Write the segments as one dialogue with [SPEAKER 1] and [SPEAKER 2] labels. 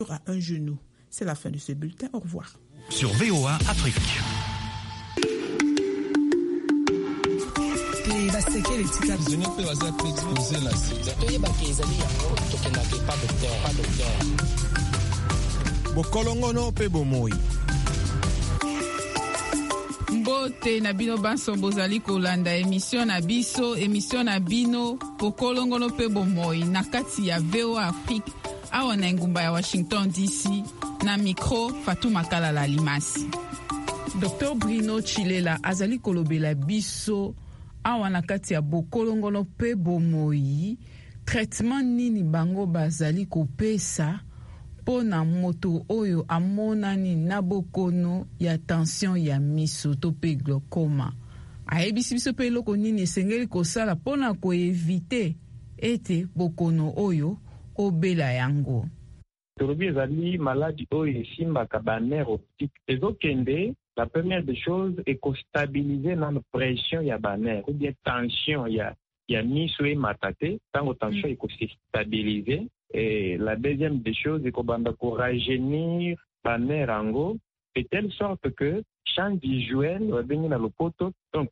[SPEAKER 1] à un genou. C'est la fin de ce bulletin. Au revoir.
[SPEAKER 2] Sur VOA Afrique.
[SPEAKER 3] Bokolongono pe bomoi.
[SPEAKER 4] Mbote na bino banso bozali kolanda émission na bino Bokolongono pe bomoi na kati ya VOA Afrique awa na ngumba ya Washington DC na micro Fatuma Kalala Limasi. Dr Bruno Chilela azali kolobela biso awa na kati ya Bokolongono pe bomoi traitement nini bango bazali kopesa pona moto oyo amonani na bokono ya tension ya miso to pe glaucoma. Ayebisi biso pe eloko nini esengeli kosala pona koevite ete bokono oyo obela yango.
[SPEAKER 5] Tolobi ezali maladi oyo esimbaka banerf optique ezokende. La première des choses est qu'on stabilise la pression ya banerf ou bien tension ya miso et matate. Tant que tension est stabilisée. Et la deuxième des choses est qu'on va rajeunir banerf ango de telle sorte que champ visuel va venir dans le poteau. Donc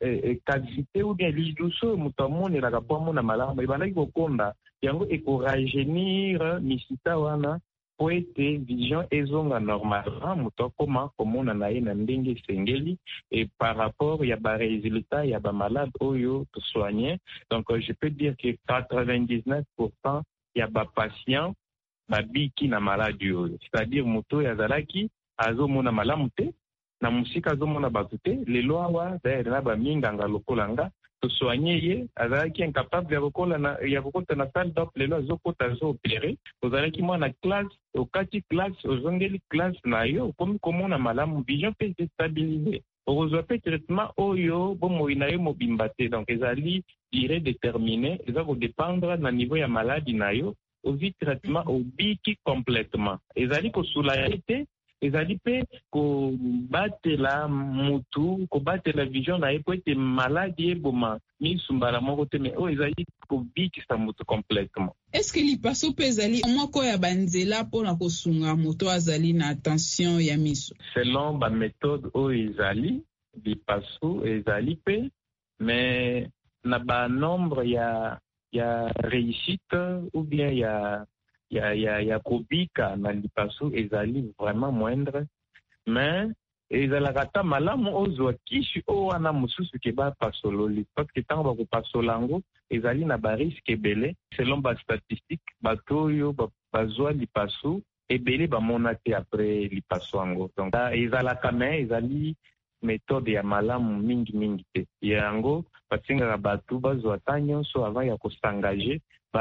[SPEAKER 5] cavité ou bien l'idousso mutamone la kapamo na malama ibana ko konda yango et qu'on rajeunir misita wana pour être vision ezonga normalement muto koma komona na ye na ndenge sengeli et par rapport ya ba résultat ya ba malade oyo to soigner. Donc je peux dire que 99% ya ba patient babiki na maladie oyo, c'est-à-dire muto ya zalaki azomona malamu te na musika azomona bakute lelo awa d'ailleurs na ba minganga lokolanga to soigner ye azalaki incapable ya kokota na salle d'op lelo azokota zo opérer ozalaki mwana classe okati classe ozongeli classe na yo comme komona malamu vision peut se stabiliser ozwa pe traitement oyo bomoi na yo mobimba te. Donc ezali durée déterminée eza ko dépendre na niveau ya maladie na yo ozi traitement obiki complètement ezali ko soulager ezali pe ko batela mutu ko batela vision na po ete maladie eboma misumbala moko te mais ezali ko bikisa mutu complètement.
[SPEAKER 4] Est-ce que lipaso pe ezali moko ya banzela pona kosunga moto azali na tension ya miso?
[SPEAKER 5] Selon ba méthode ezali lipaso ezali pe mais na ba nombre ya réussite ou bien ya kobika na lipaso ezali vraiment moindre mais ezalaka ta malamu ozwa kishi o wana mosusu ke bapasololi parce que ntango bakopasola yango ezali na barisque ebele selon bastatistique bato oyo bazwa lipaso ebele bamona te après lipaso yango. Donc ezalaka me ezali méthode ya malamu mingi te yango batingaka bato bazwa ta nyonso avant ya kosangaje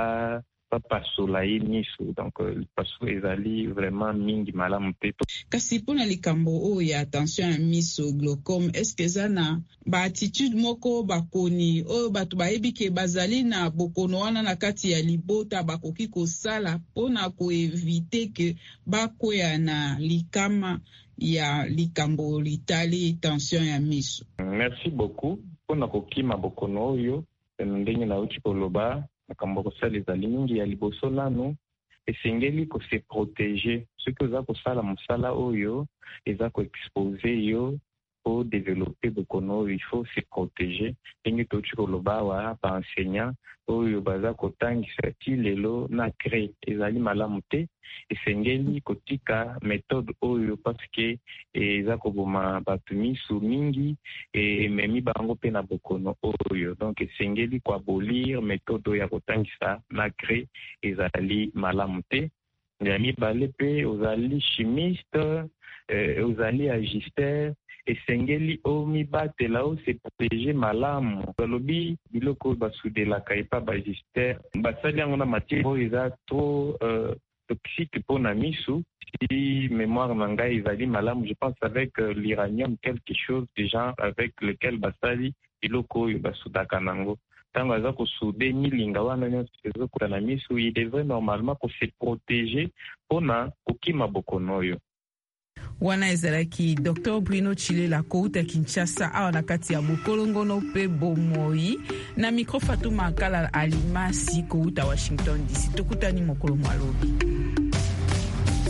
[SPEAKER 5] pasola ye miso. Donc lipaso ezali vraiment mingi malamu te.
[SPEAKER 4] Kasi pona likambo oyo ya tension ya miso glaucome est-ce que eza na ba attitude moko bakoni oyo bato bayebi ke bazali na bokono wana na kati ya libota bakoki kosala pona koevite ke bakwea na likama ya likambo litali tension ya miso?
[SPEAKER 5] Merci beaucoup pona kokima bokono oyo ndenge na uchi koloba makambo kosala ezali mingi ya liboso nano esengeli ko se protéger soki oza kosala mosala oyo eza koexpose yo po développer bokono oyo il faut se protéger ndenge touchi koloba awa baenseignant oyo baza kotangisa ti lelo na craie ezali malamu te esengeli kotika méthode oyo parce que eza koboma bato misu mingi ememi bango mpe na bokono oyo. Donc esengeli koabolir méthode oyo ya kotangisa na craie ezali malamu te. Ya mibale mpe ozali chimiste ozali agisteur esengeli omibatela o se protéger malamu balobi biloko basudelaka epa bagisteur basali yango na matière oyo eza trop toxique pour na misu. Si mémoire na ngai ezali malamu je pense avec l'uranium quelque chose de genre avec lequel basali biloko oyo basudaka nango ntango aza kosude milinga wana nyonso ezokota na misu il devrait normalement ko se protéger mpona kokima bokono oyo.
[SPEAKER 4] Wana ezalaki Dr Bruno Chilela kouta Kinshasa awa na kati ya Bokolongono pe bomoi na micro Fatuma Kalala Alimasi kouta Washington DC. Tokutani mokolo mwalobi.